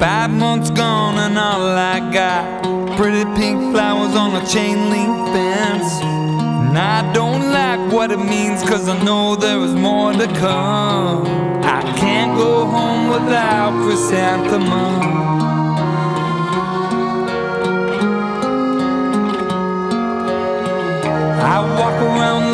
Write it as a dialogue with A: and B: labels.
A: 5 months gone and all I got pretty pink flowers on a chain link fence. And I don't like what it means, 'cause I know there is more to come. I can't go home without chrysanthemum. I walk around